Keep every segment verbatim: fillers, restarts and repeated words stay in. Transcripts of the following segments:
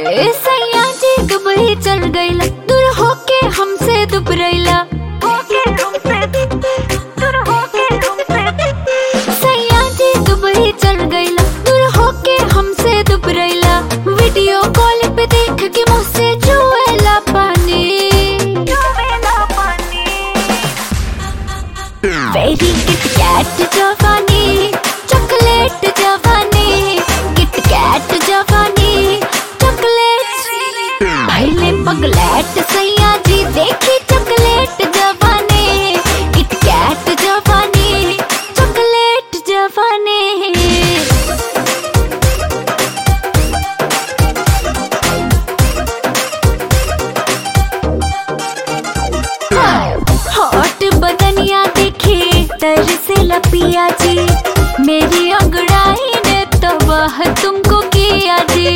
ए सैया जी दुबई चल गईला, दूर होके हमसे दुबरैला। सैया जी दुबई चल गईला, दूर होके हमसे दुबरैला। वीडियो कॉल पे देख के मुझसे चुएला पानी। वेरी किट कैट जवानी, चॉकलेट जवानी, किट कैट जवानी, चॉकलेट भइले पगलेट। सैया जी देखी चॉकलेट जवानी, किट कैट जवानी, चॉकलेट जवानी। हॉट बदनिया देखे तरसेला पिया जी, मेरी अंगड़ाई ने तो वह तुमको किया जी।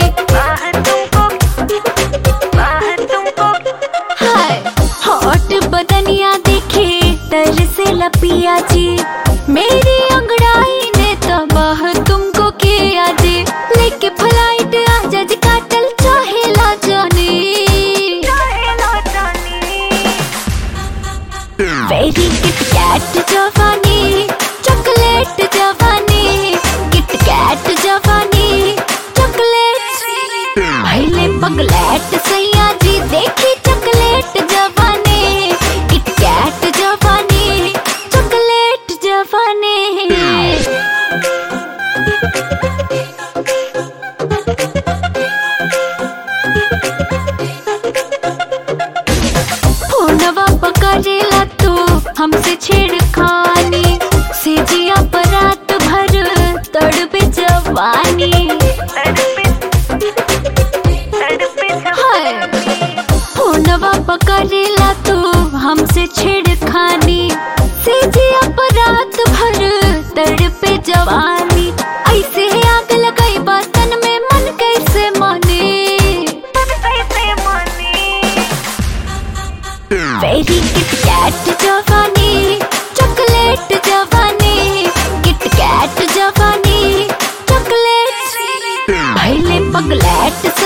हाय हॉट बदनिया देखे तरसेला पिया जी, मेरी अंगड़ाई ने तो वह तुमको किया जी। लेके फ्लाइट आजा जी काटल चाहेला जानी। वेरी किट कैट जवानी, चॉकलेट जवानी, किट कैट जवानी, चॉकलेट भइले पगलेट। सैया जी देखी चॉकलेट जवानी, किट कैट जवानी, चॉकलेट जवानी। फोनवा पकड़ेला तू हमसे छेड़खानी, सेजिया पर रात भर तड़पे जवानी। हाय फोनवा पकड़ेला तू हमसे छेड़खानी, सेजिया पर रात भर तड़पे जवानी। ऐसे आग लगाई बातन में मन कैसे माने। वेरी किट कैट जवानी, चॉकलेट जवानी, किट कैट जवानी, चॉकलेट भइले पगलेट।